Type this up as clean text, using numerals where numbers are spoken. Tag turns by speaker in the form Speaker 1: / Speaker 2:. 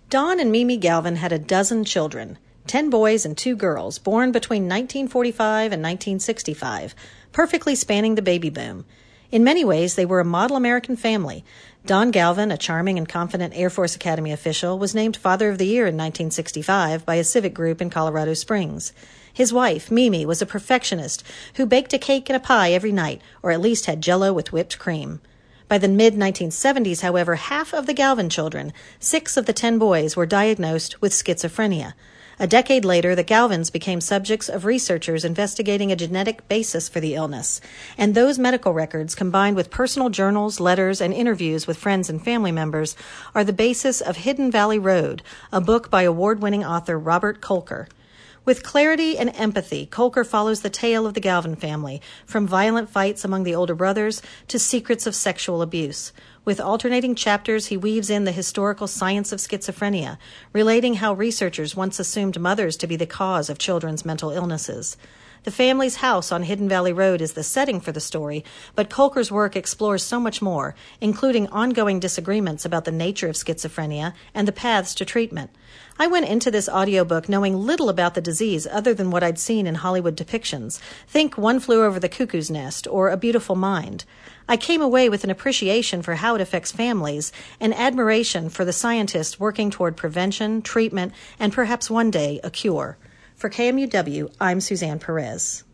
Speaker 1: Don and Mimi Galvin had a dozen children, 10 boys and 2 girls, born between 1945 and 1965, perfectly spanning the baby boom. In many ways, they were a model American family. Don Galvin, a charming and confident Air Force Academy official, was named Father of the Year in 1965 by a civic group in Colorado Springs. His wife, Mimi, was a perfectionist who baked a cake and a pie every night, or at least had Jell-O with whipped cream. By the mid-1970s, however, half of the Galvin children, 6 of the 10 boys, were diagnosed with schizophrenia. A decade later, the Galvins became subjects of researchers investigating a genetic basis for the illness, and those medical records, combined with personal journals, letters, and interviews with friends and family members, are the basis of Hidden Valley Road, a book by award-winning author Robert Kolker. With clarity and empathy, Kolker follows the tale of the Galvin family, from violent fights among the older brothers to secrets of sexual abuse. With alternating chapters, he weaves in the historical science of schizophrenia, relating how researchers once assumed mothers to be the cause of children's mental illnesses. The family's house on Hidden Valley Road is the setting for the story, but Kolker's work explores so much more, including ongoing disagreements about the nature of schizophrenia and the paths to treatment. I went into this audiobook knowing little about the disease other than what I'd seen in Hollywood depictions. Think One Flew Over the Cuckoo's Nest or A Beautiful Mind. I came away with an appreciation for how it affects families and admiration for the scientists working toward prevention, treatment, and perhaps one day a cure. For KMUW, I'm Suzanne Perez.